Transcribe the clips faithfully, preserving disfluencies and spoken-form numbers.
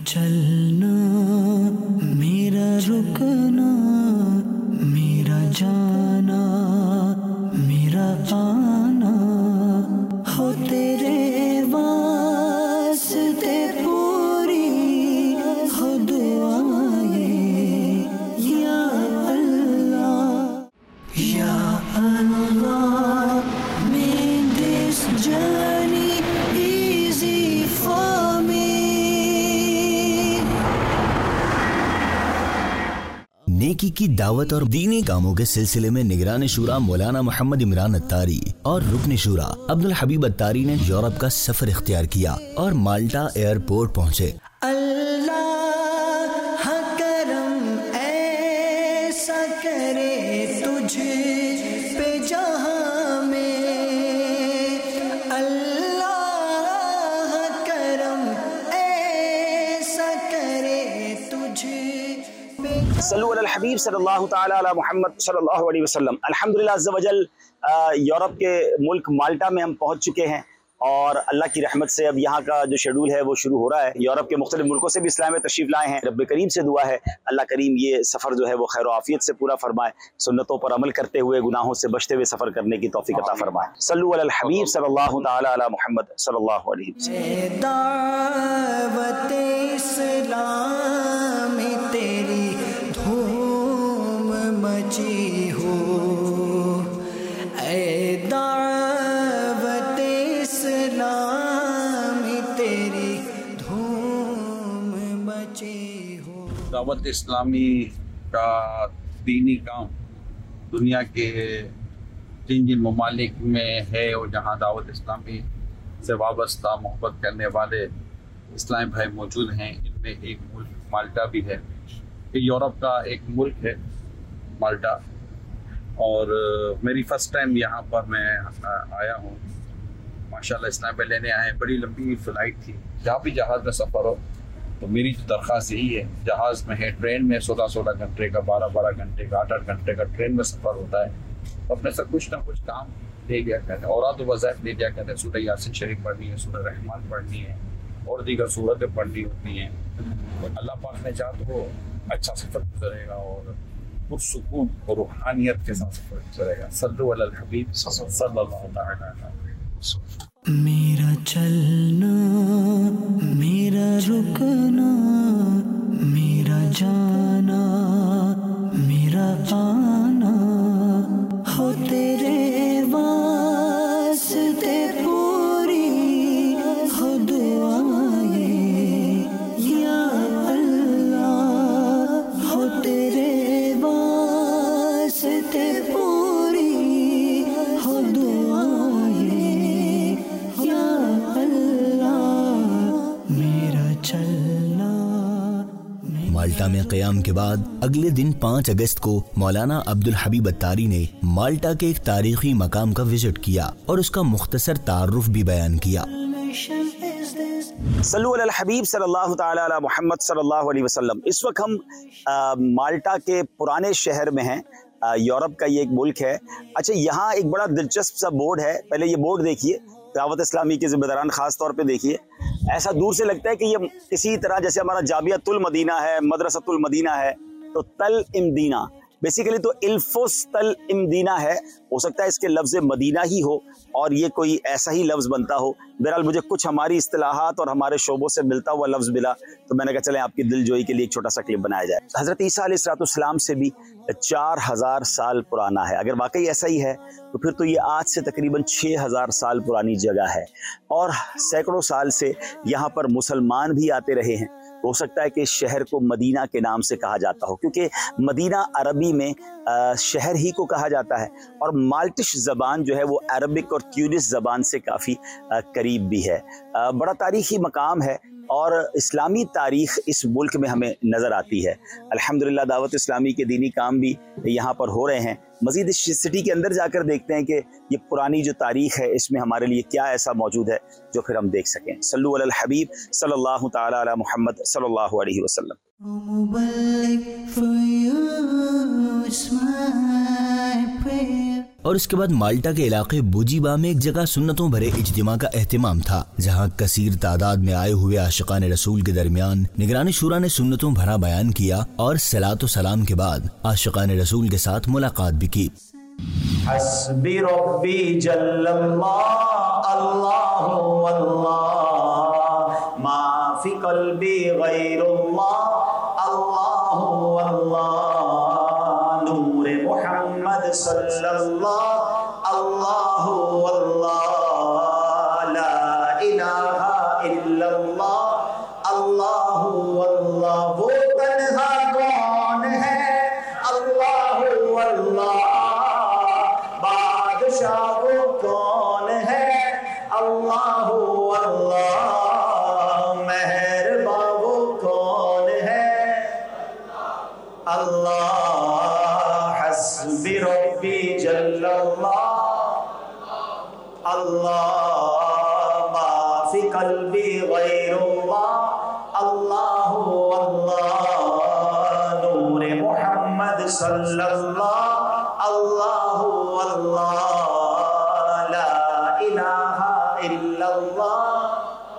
چلنا میرا رکنا میرا جانا میرا آنا ہو تیرے واسطے پوری ہو دعائیں یا اللہ یا اللہ make this journey easy for me. نیکی کی دعوت اور دینی کاموں کے سلسلے میں نگران شورا مولانا محمد عمران اتاری اور رکن شورا عبدالحبیب اتاری نے یورپ کا سفر اختیار کیا اور مالٹا ایئرپورٹ پہنچے. اللہ کرم ایسا کرے تجھ پہ جہاں میں، اللہ کرم ایسا کرے تجھ پہ. صلو علی الحبیب صلی اللہ تعالی علی محمد صلی اللہ علیہ وسلم. الحمدللہ عز وجل یورپ کے ملک مالٹا میں ہم پہنچ چکے ہیں اور اللہ کی رحمت سے اب یہاں کا جو شیڈول ہے وہ شروع ہو رہا ہے. یورپ کے مختلف ملکوں سے بھی اسلام میں تشریف لائے ہیں. رب کریم سے دعا ہے اللہ کریم یہ سفر جو ہے وہ خیر و عافیت سے پورا فرمائے، سنتوں پر عمل کرتے ہوئے گناہوں سے بچتے ہوئے سفر کرنے کی توفیق عطا فرمائے. صلو علی الحبیب صلی اللہ تعالی علی محمد صلی اللہ علیہ وسلم. دعوت اسلام تیری دھوم مچی ہو، اے دعوت اسلام تیری دھوم مچی ہو. دعوت اسلامی کا دینی کام دنیا کے جن جن ممالک میں ہے اور جہاں دعوت اسلامی سے وابستہ محبت کرنے والے اسلامی بھائی موجود ہیں، ان میں ایک ملک مالٹا بھی ہے. یہ یورپ کا ایک ملک ہے مالٹا، اور میری فرسٹ ٹائم یہاں پر میں آیا ہوں. ماشاءاللہ اسلام پہ لینے آئے ہیں. بڑی لمبی فلائٹ تھی. جہاں بھی جہاز میں سفر ہو تو میری جو درخواست یہی ہے، جہاز میں ہے، ٹرین میں سولہ سولہ گھنٹے کا، بارہ بارہ گھنٹے کا، آٹھ آٹھ گھنٹے کا ٹرین میں سفر ہوتا ہے. تو اپنے سے کچھ نہ کچھ کام لے لیا کریں، اوراد و وظائف لے لیا کریں. سورہ یاسین شریف پڑھنی ہے، سورہ رحمان پڑھنی ہے، اور دیگر سورتیں پڑھنی ہوتی ہیں. اللہ پاک نے چاہ تو اچھا سفر گزرے گا اور پرسکون اور روحانیت کے ساتھ سفر گزرے گا. صلو علی الحبیب صلی اللہ تعالی علیہ وسلم. میرا چلنا میرا رکنا میرا جانا میرا آنا ہو تیرے واسطے پوری ہو دعائیں یا اللہ ہو تیرے واسطے پوری ہو دعائیں یا اللہ میرا چلنا. مالٹا میں قیام کے بعد اگلے دن پانچ اگست کو مولانا عبدالحبیب اتاری نے مالٹا کے ایک تاریخی مقام کا وزٹ کیا اور اس کا مختصر تعارف بھی بیان کیا. صلو علی الحبیب صلی اللہ تعالی علی محمد صلی اللہ علیہ وسلم. اس وقت ہم مالٹا کے پرانے شہر میں ہیں. یورپ کا یہ ایک ملک ہے. اچھا، یہاں ایک بڑا دلچسپ سا بورڈ ہے. پہلے یہ بورڈ دیکھیے، دعوت اسلامی کے ذمہ داران خاص طور پہ دیکھیے. ایسا دور سے لگتا ہے کہ یہ اسی طرح جیسے ہمارا جامعۃ المدینہ ہے، مدرسۃ المدینہ ہے، تو تل امدینہ بیسیکلی تو الفوس تل امدینہ ہے. ہو سکتا ہے اس کے لفظ مدینہ ہی ہو اور یہ کوئی ایسا ہی لفظ بنتا ہو. بہرحال مجھے کچھ ہماری اصطلاحات اور ہمارے شعبوں سے ملتا ہوا لفظ ملا تو میں نے کہا چلیں آپ کی دل جوئی کے لیے ایک چھوٹا سا کلپ بنایا جائے. حضرت عیسیٰ علیہ الصلوۃ والسلام سے بھی چار ہزار سال پرانا ہے. اگر واقعی ایسا ہی ہے تو پھر تو یہ آج سے تقریباً چھ ہزار سال پرانی جگہ ہے اور سینکڑوں سال سے یہاں پر مسلمان بھی آتے رہے ہیں. ہو سکتا ہے کہ شہر کو مدینہ کے نام سے کہا جاتا ہو کیونکہ مدینہ عربی میں شہر ہی کو کہا جاتا ہے، اور مالٹش زبان جو ہے وہ عربک اور تیونس زبان سے کافی قریب بھی ہے. بڑا تاریخی مقام ہے اور اسلامی تاریخ اس ملک میں ہمیں نظر آتی ہے. الحمدللہ دعوت اسلامی کے دینی کام بھی یہاں پر ہو رہے ہیں. مزید اس سٹی کے اندر جا کر دیکھتے ہیں کہ یہ پرانی جو تاریخ ہے اس میں ہمارے لیے کیا ایسا موجود ہے جو پھر ہم دیکھ سکیں. صلو علی الحبیب صلی اللہ تعالی علی محمد صلی اللہ علیہ وسلم. مبلغ for you, it's my prayer. اور اس کے بعد مالٹا کے علاقے بوجیبا میں ایک جگہ سنتوں بھرے اجتماع کا اہتمام تھا، جہاں کثیر تعداد میں آئے ہوئے عاشقان رسول کے درمیان نگران شورا نے سنتوں بھرا بیان کیا اور صلاۃ و سلام کے بعد عاشقان رسول کے ساتھ ملاقات بھی کی۔ حسبی ربی جل اللہ اللہ واللہ ما فی قلبی غیر اللہ اللہ واللہ نور محمد صلی اللہ اللہ واللہ لا الہ الا اللہ اللہ واللہ۔ وہ تنہا کون ہے اللہ واللہ، بادشاہ وہ کون ہے اللہ اللہ، مہرباں وہ کون ہے اللہ۔ حسبی ربی جل اللہ اللہ ما فی قلبی غیر اللہ اللہ اللہ نور محمد صلی اللہ اللہ اللہ لا الہ الا اللہ۔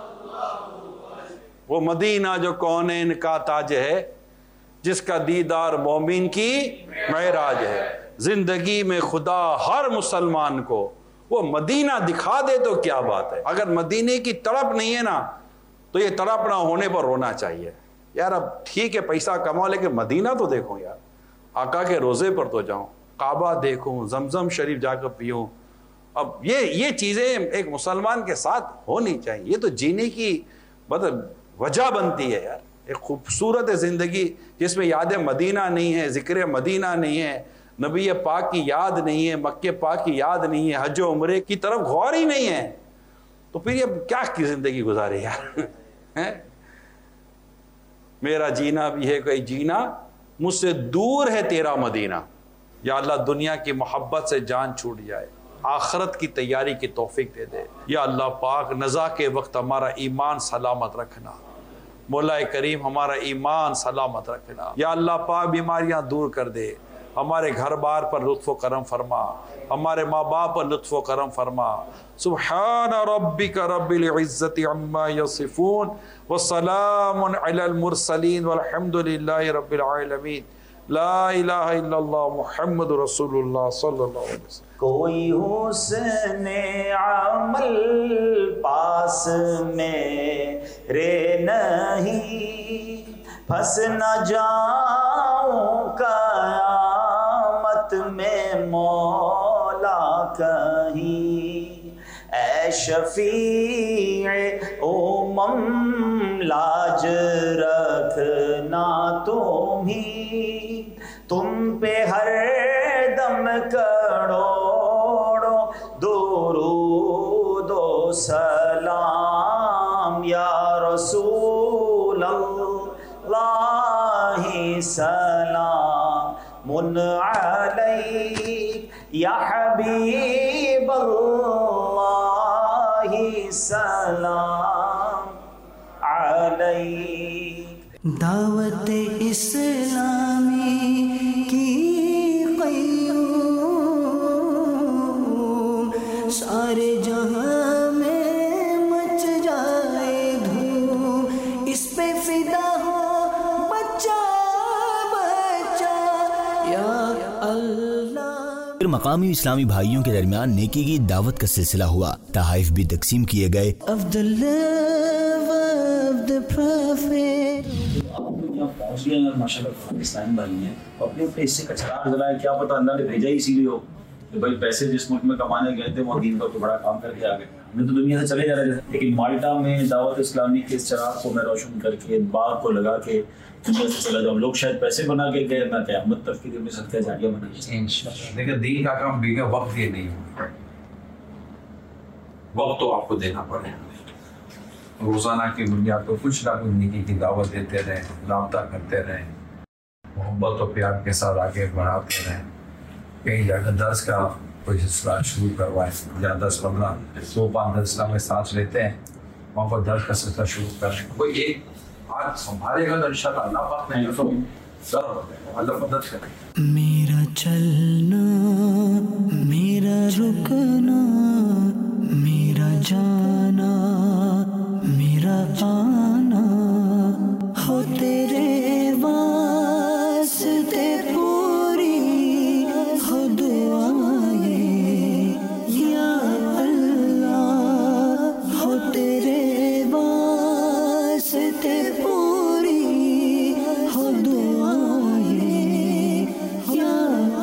وہ مدینہ جو کونین کا تاج ہے، جس کا دیدار مومن کی معراج ہے۔ زندگی میں خدا ہر مسلمان کو وہ مدینہ دکھا دے تو کیا بات ہے۔ اگر مدینے کی تڑپ نہیں ہے نا تو یہ تڑپ نہ ہونے پر رونا چاہیے یار۔ اب ٹھیک ہے پیسہ کماؤ لیکن مدینہ تو دیکھو یار، آقا کے روزے پر تو جاؤں، کعبہ دیکھوں، زمزم شریف جا کر پیوں۔ اب یہ یہ چیزیں ایک مسلمان کے ساتھ ہونی چاہیے، یہ تو جینے کی مطلب وجہ بنتی ہے یار۔ ایک خوبصورت زندگی جس میں یاد مدینہ نہیں ہے، ذکر مدینہ نہیں ہے، نبی پاک کی یاد نہیں ہے، مکہ پاک کی یاد نہیں ہے، حج و عمرے کی طرف غور ہی نہیں ہے، تو پھر یہ کیا کی زندگی گزارے یار۔ میرا جینا بھی ہے کوئی جینا، مجھ سے دور ہے تیرا مدینہ۔ یا اللہ دنیا کی محبت سے جان چھوٹ جائے، آخرت کی تیاری کی توفیق دے دے۔ یا اللہ پاک نزا کے وقت ہمارا ایمان سلامت رکھنا، مولا کریم ہمارا ایمان سلامت رکھنا۔ یا اللہ پاک بیماریاں دور کر دے، ہمارے گھر بار پر لطف و کرم فرما، ہمارے ماں باپ پر لطف و کرم فرما۔ سبحان ربک رب العزت عما یصفون وسلام علی المرسلین والحمد للہ رب العالمین۔ لا الہ الا اللہ محمد رسول اللہ صلی اللہ علیہ وسلم۔ کوئی حسن عمل پاس میرے نہیں، پھنس نہ جاؤں قیامت میں مولا کہیں۔ اے شفیع امم لاج رکھنا تم ہی، تم پہ ہر دم کروڑوں درود و سلام۔ یا رسول اللہ سلام علیک، یا حبیب اللہ سلام علیک۔ دعوت اسلامی کی قیوم، سارے جہاں میں مچ جائے دھوم، اس پہ فدا ہو بچہ بچہ یا اللہ۔ پھر مقامی اسلامی بھائیوں کے درمیان نیکی کی دعوت کا سلسلہ ہوا، تحائف بھی تقسیم کیے گئے۔ پہنچ گئے ہیں ماشاء اللہ پاکستان بھائی ہیں، اپنے اپنے حصے کا چراغ جلائے، کیا پتہ اللہ نے بھیجا ہی اسی لیے ہو کہ بھائی پیسے جس ملک میں کمانے گئے تھے وہ دین کا تو بڑا کام کر کے آ گئے، ہمیں تو دنیا سے چلے جا رہے تھے، لیکن مالٹا میں دعوت اسلامی کے اس چراغ کو میں روشن کر کے باغ کو لگا کے دنیا سے چلا جاؤں۔ لوگ شاید پیسے بنا کے گئے، میں قیامت تک کے لیے اپنے صدقہ جاریہ بنائیں انشاءاللہ۔ لیکن دین کا کام بگا وقت یہ نہیں ہے، وقت تو آپ کو دینا پڑے گا۔ روزانہ کی بنیاد پر کچھ نہ کچھ نیکی کی دعوت دیتے رہیں، رابطہ کرتے رہیں، محبت و پیار کے ساتھ آگے بڑھاتے رہیں۔ کہیں جا کر درس کا کوئی سلسلہ شروع کروائیں، یا دس پندرہ دو پانچ درس میں سانس لیتے ہیں، وہاں پر درس کا سلسلہ شروع کریں۔ کوئی ایک آج سنبھالے گا تو انشاءاللہ اللہ پاک نہیں تو ضرور اللہ مدد کرے۔ میرا چلنا میرا رکنا، میرا جانا، میرا آنا، ہو تیرے واسطے پوری ہو دعائیں یا اللہ، ہو تیرے واسطے پوری ہو دعائیں یا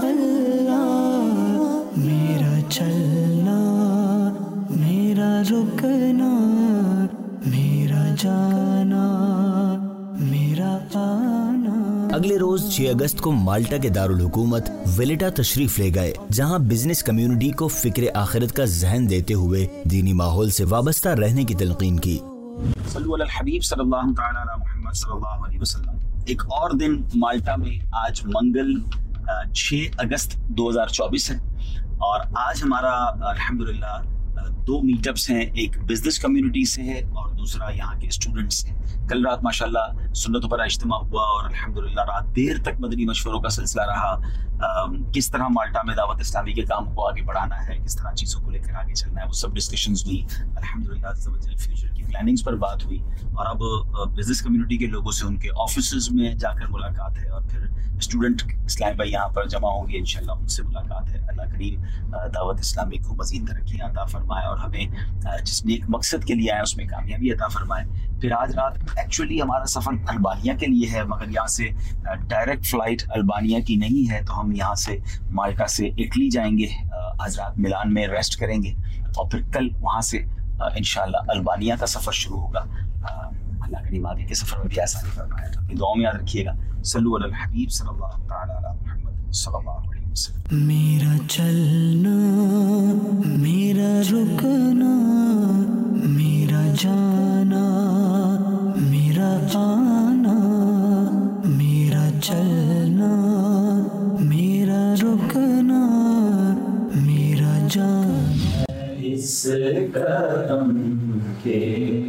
اللہ، میرا چلنا، میرا رکنا، میرا جانا، میرا آنا۔ اگلے روز چھ اگست کو مالٹا کے دارالحکومت ویلیٹا تشریف لے گئے، جہاں بزنس کمیونٹی کو فکر آخرت کا ذہن دیتے ہوئے دینی ماحول سے وابستہ رہنے کی تلقین کی۔ صلو علی الحبیب صلی اللہ تعالی علی محمد صلی اللہ علیہ وسلم۔ ایک اور دن مالٹا میں، آج منگل چھ اگست دو ہزار چوبیس ہے، اور آج ہمارا الحمدللہ دو میٹ اپس ہیں، ایک بزنس کمیونٹی سے ہے اور دوسرا یہاں کے اسٹوڈنٹس سے۔ کل رات ماشاءاللہ سنتوں پر اجتماع ہوا اور الحمدللہ رات دیر تک مدنی مشوروں کا سلسلہ رہا، کس طرح مالٹا میں دعوت اسلامی کے کام کو آگے بڑھانا ہے، کس طرح چیزوں کو لے کر آگے چلنا ہے، وہ سب ڈسکشنز ہوئی الحمدللہ، فیوچر کی پلاننگز پر بات ہوئی، اور اب بزنس کمیونٹی کے لوگوں سے ان کے آفیسز میں جا کر ملاقات ہے، اور پھر اسٹوڈنٹ اسلام بھائی یہاں پر جمع ہوں گے انشاءاللہ، ان سے ملاقات ہے۔ اللہ کریم دعوت اسلامی کو مزید ترقی عطا فرمائے اور ہمیں جس نیک مقصد کے لیے آئے اس میں کامیابی عطا فرمائے۔ پھر آج رات ایکچولی ہمارا سفر البانیہ کے لیے ہے، مگر یہاں سے ڈائریکٹ فلائٹ البانیہ کی نہیں ہے، تو ہم یہاں سے مالٹا سے اٹلی جائیں گے، آج رات ملان میں ریسٹ کریں گے، اور پھر کل وہاں سے انشاءاللہ البانیہ کا سفر شروع ہوگا۔ اللہ کریم آگے کے سفر میں بھی آسانی فرمائے، اپنی دعاؤں میں یاد رکھیے گا۔ صلو علی الحبیب صلی اللہ تعالی علی محمد صلی اللہ علیہ وسلم۔ میرا چلنا، میرا رکنا، میرا جانا، میرا آنا، میرا چلنا، میرا رکنا، میرا جانا، اس کرم کے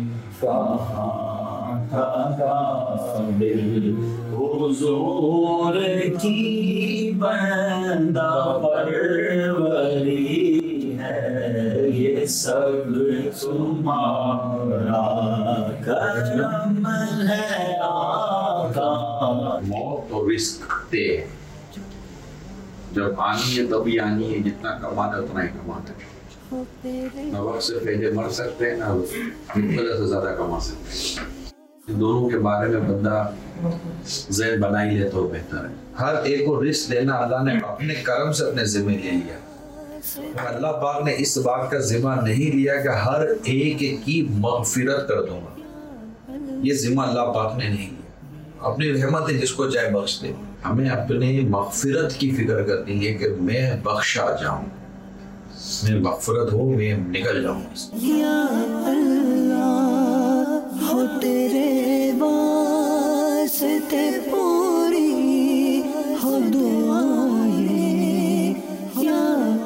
کہاں تھا قابل، حضور کی بندہ پروری ہے، یہ سب تمہارا کرم ہے آقا۔ موت تو رزق دے، جب آنی ہے تبھی آنی ہے، جتنا کمانا ہے اتنا ہی کمانا ہے، نہ وقت سے پہلے مر سکتے ہیں، نہ مقدر سے زیادہ کما سکتے ہیں۔ ان دونوں کے بارے میں بندہ ذہن بنا ہی لے تو بہتر ہے۔ ہر ایک کو رزق دینا اللہ نے اپنے کرم سے اپنے ذمہ لے لیا۔ اللہ پاک نے اس بات کا ذمہ نہیں لیا کہ ہر ایک کی مغفرت کر دوں گا، یہ ذمہ اللہ پاک نے نہیں لیا۔ اپنی رحمت ہے جس کو چاہے بخش دے، ہمیں اپنے مغفرت کی فکر کرنی ہے کہ میں بخشا جاؤں، میں مغفرت ہو، میں نکل جاؤں۔ یا اللہ، ہو تیرے واسطے پوری ہو دعائیں یا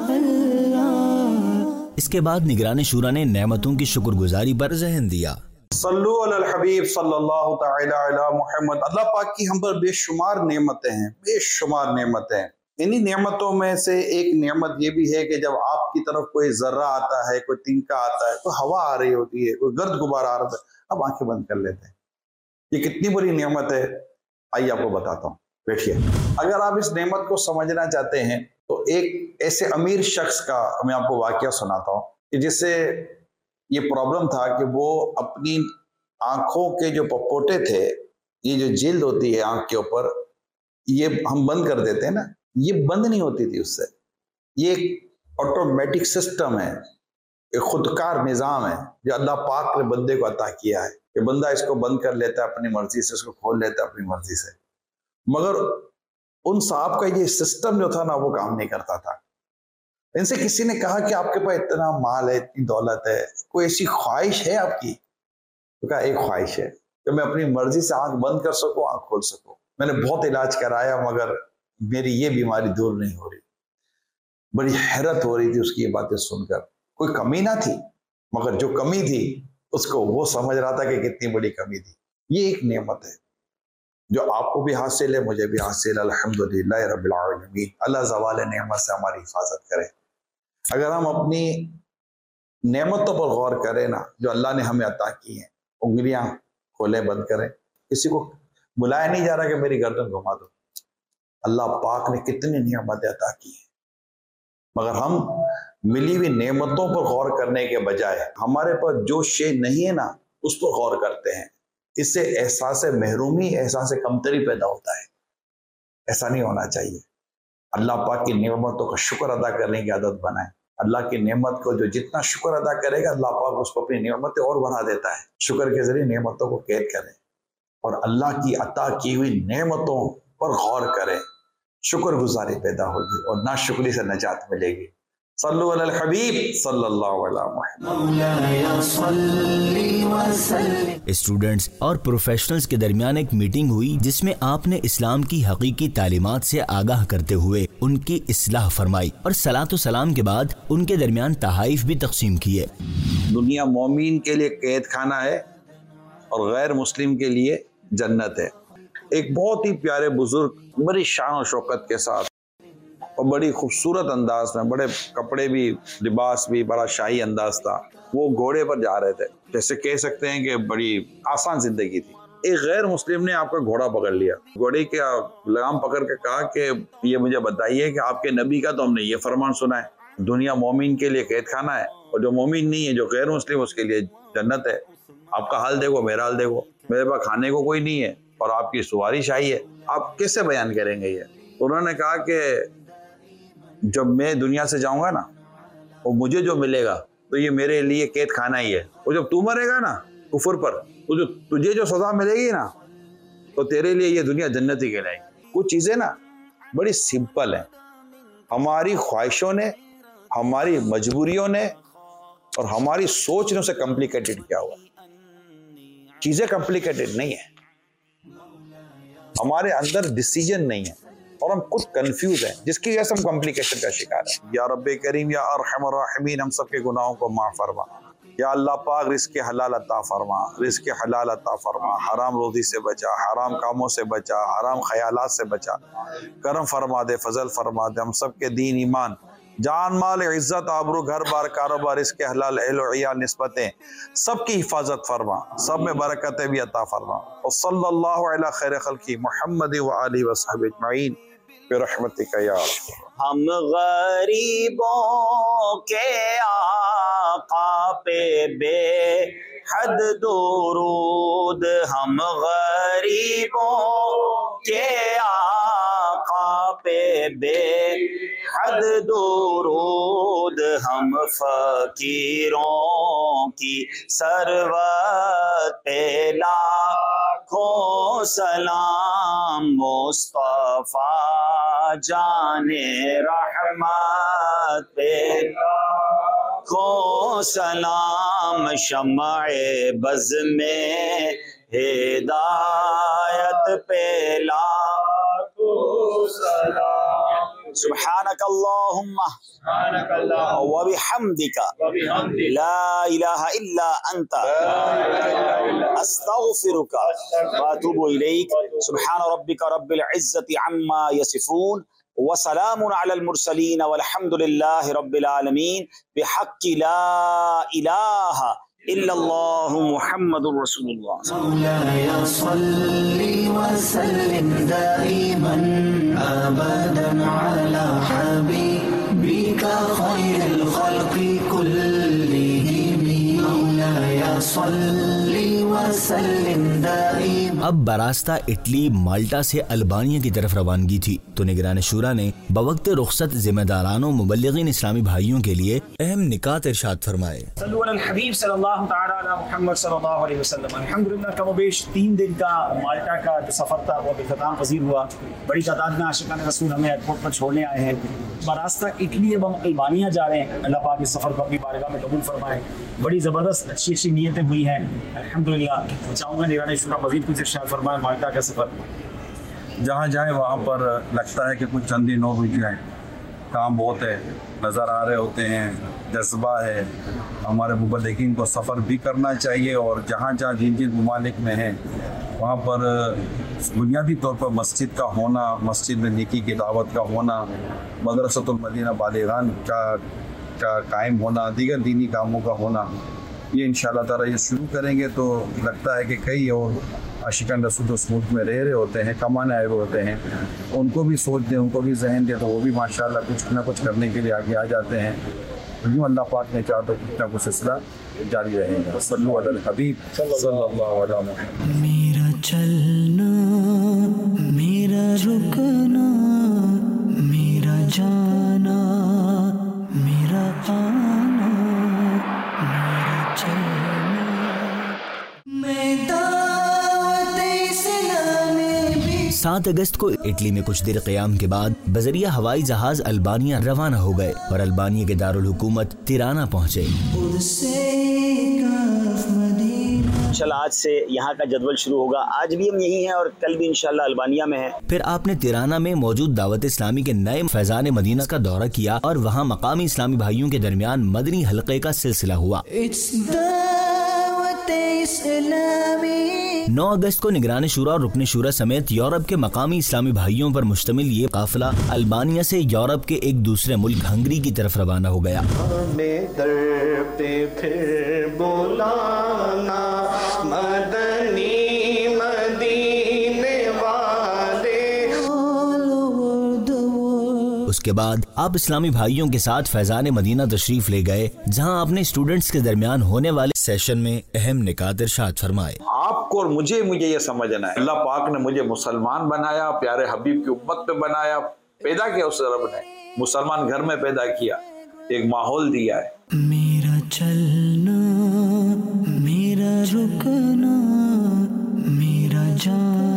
اللہ۔ اس کے بعد نگران شورا نے نعمتوں کی شکر گزاری پر ذہن دیا۔ صلو علی الحبیب صلی اللہ تعالی علی محمد۔ اللہ پاک کی ہم پر بے شمار نعمتیں ہیں، بے شمار نعمتیں ہیں۔ انہی نعمتوں میں سے ایک نعمت یہ بھی ہے کہ جب آپ کی طرف کوئی ذرہ آتا ہے، کوئی تنکا آتا ہے، کوئی ہوا آ رہی ہوتی ہے، کوئی گرد غبار آ رہا ہے، اب آنکھیں بند کر لیتے ہیں۔ یہ کتنی بڑی نعمت ہے، آئیے آپ کو بتاتا ہوں، بیٹھیے۔ اگر آپ اس نعمت کو سمجھنا چاہتے ہیں تو ایک ایسے امیر شخص کا میں آپ کو واقعہ سناتا ہوں کہ جس سے یہ پرابلم تھا کہ وہ اپنی آنکھوں کے جو پپوٹے تھے، یہ جو جلد ہوتی ہے آنکھ کے اوپر، یہ ہم بند کر دیتے ہیں نا، یہ بند نہیں ہوتی تھی اس سے۔ یہ ایک آٹومیٹک سسٹم ہے، ایک خودکار نظام ہے جو اللہ پاک نے بندے کو عطا کیا ہے کہ بندہ اس کو بند کر لیتا ہے اپنی مرضی سے، اس کو کھول لیتا ہے اپنی مرضی سے۔ مگر ان صاحب کا یہ سسٹم جو تھا نا وہ کام نہیں کرتا تھا۔ ان سے کسی نے کہا کہ آپ کے پاس اتنا مال ہے، اتنی دولت ہے، کوئی ایسی خواہش ہے آپ کی؟ تو کہا ایک خواہش ہے کہ میں اپنی مرضی سے آنکھ بند کر سکوں، آنکھ کھول سکوں۔ میں نے بہت علاج کرایا مگر میری یہ بیماری دور نہیں ہو رہی۔ بڑی حیرت ہو رہی تھی اس کی یہ باتیں سن کر۔ کوئی کمی نہ تھی مگر جو کمی تھی اس کو وہ سمجھ رہا تھا کہ کتنی بڑی کمی تھی۔ یہ ایک نعمت ہے جو آپ کو بھی حاصل ہے، مجھے بھی حاصل ہے، الحمدللہ رب العالمین۔ اللہ زوال نعمت سے ہماری حفاظت کرے۔ اگر ہم اپنی نعمتوں پر غور کریں نا جو اللہ نے ہمیں عطا کی ہیں، انگلیاں کھولیں بند کریں، کسی کو بلایا نہیں جا رہا کہ میری گردن گھما دو، اللہ پاک نے کتنی نعمتیں عطا کی ہیں، مگر ہم ملی ہوئی نعمتوں پر غور کرنے کے بجائے ہمارے پاس جو شے نہیں ہے نا اس پر غور کرتے ہیں، اس سے احساس محرومی، احساس کمتری پیدا ہوتا ہے۔ ایسا نہیں ہونا چاہیے۔ اللہ پاک کی نعمتوں کا شکر ادا کرنے کی عادت بنائیں۔ اللہ کی نعمت کو جو جتنا شکر ادا کرے گا اللہ پاک اس کو اپنی نعمتیں اور بڑھا دیتا ہے۔ شکر کے ذریعے نعمتوں کو قید کریں اور اللہ کی عطا کی ہوئی نعمتوں پر غور کریں، شکر گزاری پیدا ہوگی اور ناشکری سے نجات ملے گی۔ صلو علی الحبیب صلی اللہ علیہ وسلم۔ اسٹوڈنٹس اور پروفیشنلز کے درمیان ایک میٹنگ ہوئی جس میں آپ نے اسلام کی حقیقی تعلیمات سے آگاہ کرتے ہوئے ان کی اصلاح فرمائی اور صلاۃ و سلام کے بعد ان کے درمیان تحائف بھی تقسیم کیے۔ دنیا مومین کے لیے قید خانہ ہے اور غیر مسلم کے لیے جنت ہے۔ ایک بہت ہی پیارے بزرگ بڑی شان و شوکت کے ساتھ اور بڑی خوبصورت انداز میں، بڑے کپڑے بھی، لباس بھی بڑا شاہی انداز تھا، وہ گھوڑے پر جا رہے تھے، جیسے کہہ سکتے ہیں کہ بڑی آسان زندگی تھی۔ ایک غیر مسلم نے آپ کا گھوڑا پکڑ لیا، گھوڑے کے لگام پکڑ کے کہا کہ یہ مجھے بتائیے کہ آپ کے نبی کا تو ہم نے یہ فرمان سنا ہے، دنیا مومن کے لیے قید خانہ ہے اور جو مومن نہیں ہے، جو غیر مسلم، اس کے لیے جنت ہے۔ آپ کا حال دیکھو، میرا حال دیکھو، میرے پاس کھانے کو کوئی نہیں ہے اور آپ کی سواری شاہی ہے، آپ کیسے بیان کریں گے یہ؟ انہوں نے کہا کہ جب میں دنیا سے جاؤں گا نا اور مجھے جو ملے گا تو یہ میرے لیے قید خانہ ہی ہے، اور جب تو مرے گا نا کفر پر تو جو تجھے جو سزا ملے گی نا تو تیرے لیے یہ دنیا جنت ہی کہلائے گی۔ کچھ چیزیں نا بڑی سمپل ہیں، ہماری خواہشوں نے، ہماری مجبوریوں نے اور ہماری سوچ نے اسے کمپلیکیٹڈ کیا ہوا۔ چیزیں کمپلیکیٹڈ نہیں ہیں، ہمارے اندر ڈیسیجن نہیں ہے اور ہم خود کنفیوز ہیں، جس کی وجہ سے ہم کمپلیکیشن کا شکار ہیں۔ یا رب کریم یا ارحم الراحمین، ہم سب کے گناہوں کو معاف فرما۔ یا اللہ پاک رزق حلال عطا فرما، رزق حلال عطا فرما، حرام روزی سے بچا، حرام کاموں سے بچا، حرام خیالات سے بچا، کرم فرما دے، فضل فرما دے، ہم سب کے دین، ایمان، جان، مال، عزت، آبرو، گھر بار، کاروبار، رزق حلال، اہل و عیال، نسبتیں، سب کی حفاظت فرما، سب میں برکتیں بھی عطا فرما۔ وصلی اللہ علی خیر خلقی محمد و آلہ وصحبہ اجمعین برحمتک یا رب۔ ہم غریبوں کے آقا پہ بے حد درود، ہم غریبوں کے آقا پہ بے حد درود، ہم فقیروں کی ثروت پہ لاکھوں سلام، مصطفیٰ جان رحمت پہ لاکھوں سلام، شمع بز میں ہدایت پہ لاکھوں سلام۔ سبحانک اللہم وبحمدک لا الہ الا انت استغفرک واتوب الیک۔ سبحان ربک رب العزت عما یصفون وسلام علی المرسلین والحمد للہ رب العالمین بحق لا الہ الا اللہ محمد رسول اللہ۔ مولاي صل وسلم دائما ابدا على حبيبك خير الخلق كلهم، مولاي صل وسلم دائما۔ اب براستہ اٹلی مالٹا سے البانیہ کی طرف روانگی تھی تو نگران شورا نے بوقت رخصت ذمہ داران و مبلغین اسلامی بھائیوں کے لیے اہم نکات ارشاد فرمائے۔ صلو علی الحبیب صلی اللہ تعالی علی محمد صلی اللہ علیہ وسلم۔ الحمدللہ کم و بیش تین دن کا مالٹا کا جو سفر تھا وہ اختتام پذیر ہوا۔ بڑی تعداد میں عاشقان رسول ہمیں ایئرپورٹ پر چھوڑنے آئے ہیں۔ براستہ اٹلی اب ہم البانیہ جا رہے ہیں، اللہ پاک اس سفر کو اپنی بارگاہ میں قبول فرمائے۔ بڑی زبردست اچھی اچھی نیتیں ہوئی ہیں الحمدللہ۔ چاہوں گا نگران شورا مزید کچھ ارشاد فرمائے مالٹا کا سفر۔ جہاں جائیں وہاں پر لگتا ہے کہ کچھ چند دن اور رک جائیں، کام بہت ہے، نظر آ رہے ہوتے ہیں، جذبہ ہے، ہمارے مبلغین کو سفر بھی کرنا چاہیے اور جہاں جہاں جن جن ممالک میں ہیں وہاں پر بنیادی طور پر مسجد کا ہونا، مسجد میں نیکی کی دعوت کا ہونا، مدرسۃ المدینہ بالغان کا کا قائم ہونا, دیگر دینی کاموں کا ہونا, یہ انشاءاللہ تعالیٰ یہ شروع کریں گے تو لگتا ہے کہ کئی اور عاشقان رسول اس ملک میں رہ رہے ہوتے ہیں, کمانے آئے ہوئے ہوتے ہیں, ان کو بھی سوچ دیں, ان کو بھی ذہن دیں تو وہ بھی ماشاءاللہ کچھ نہ کچھ کرنے کے لیے آگے آ جاتے ہیں. یوں اللہ پاک نے چاہا تو کچھ نہ کچھ سلسلہ جاری رہے گا. صلو علی الحبیب صلی اللہ علیہ وسلم. میرا چلنا, میرا رکنا, میرا جانا, میرا آنا, میرا چلنا, میں دعوت اسلامی بھی. سات اگست کو اٹلی میں کچھ دیر قیام کے بعد بذریعہ ہوائی جہاز البانیہ روانہ ہو گئے اور البانیہ کے دارالحکومت تیرانہ پہنچے. انشاءاللہ آج سے یہاں کا جدول شروع ہوگا. آج بھی ہم یہی ہیں اور کل بھی انشاءاللہ البانیہ میں ہیں. پھر آپ نے تیرانہ میں موجود دعوت اسلامی کے نئے فیضان مدینہ کا دورہ کیا اور وہاں مقامی اسلامی بھائیوں کے درمیان مدنی حلقے کا سلسلہ ہوا. نو اگست کو نگران شورا اور رکن شورا سمیت یورپ کے مقامی اسلامی بھائیوں پر مشتمل یہ قافلہ البانیہ سے یورپ کے ایک دوسرے ملک ہنگری کی طرف روانہ ہو گیا. اس کے بعد آپ اسلامی بھائیوں کے ساتھ فیضان مدینہ تشریف لے گئے, جہاں آپ نے اسٹوڈنٹس کے درمیان ہونے والے سیشن میں اہم نکات ارشاد فرمائے. آپ کو اور مجھے مجھے یہ سمجھنا ہے, اللہ پاک نے مجھے مسلمان بنایا, پیارے حبیب کی امت میں بنایا, پیدا کیا اس رب نے, مسلمان گھر میں پیدا کیا, ایک ماحول دیا ہے. میرا چلنا, میرا رکنا, میرا جانا,